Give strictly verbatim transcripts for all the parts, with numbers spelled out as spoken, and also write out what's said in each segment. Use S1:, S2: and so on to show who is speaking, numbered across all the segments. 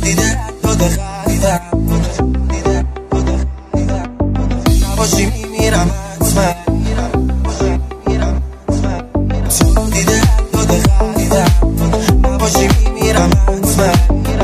S1: دیده داده خریدم نباشی میمیرم حتما تو دیده داده خریدم نباشی میمیرم حتما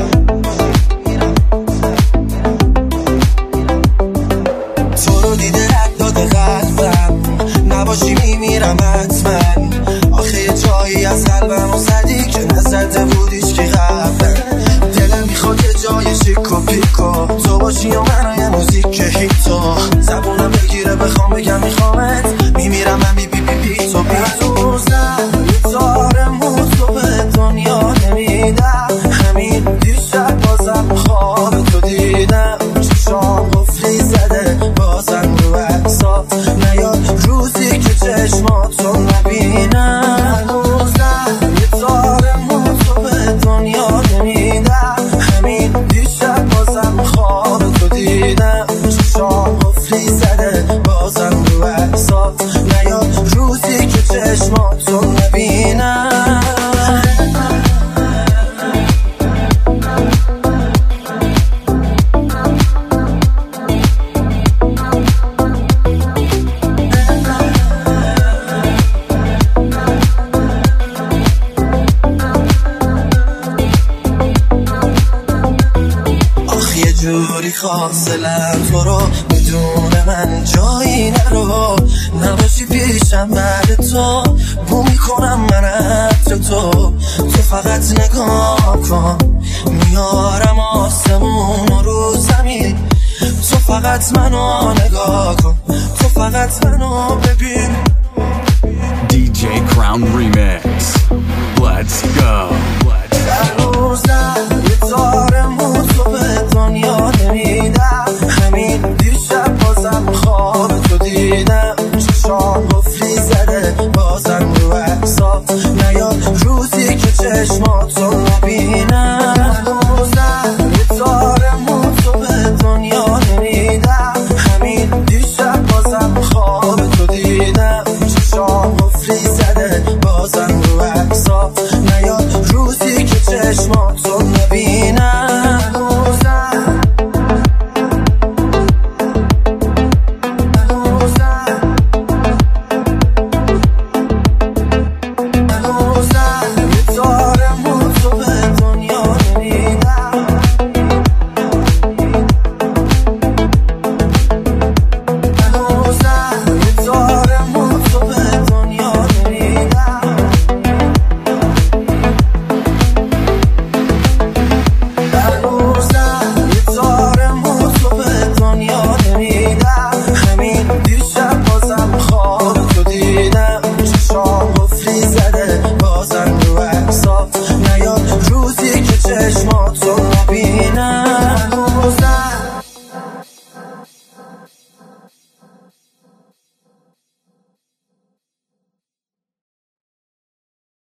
S1: تو رو دیده داده قلبم نباشی میمیرم حتما آخه یه جایی از قلبم و زدی که نزده بودیش که قبلا دلم میخواد یه جای شیک و پیکو تو باشی و من یه موزیک هیتو زبونم بگیره بخوام بگم میخوامت میمیرم من بی بی بی بی تو بی روزم یه تار موتو به دنیا نمیدم همین دیشب بازم خواب تو دیدم چشام قفلی زده بازم رو احساس نیاد روزی که چشماتو نبینم هنوزم یه تار موتو به دنیا نمیدم همین دیشب بازم خواب تو دیدم چشام قفلی زده بازم رو احساس نیاد روزی که چشماتو نبینم جوری خواستلم تو رو بدون من جایی نرو نباشی پیشم بعد تو بو میکنم من عطر تو تو فقط نگاه کن میارم آسمون رو زمین تو فقط منو نگاه کن تو فقط منو ببین
S2: دی جی Crown Remix. Let's go.
S1: هنوزم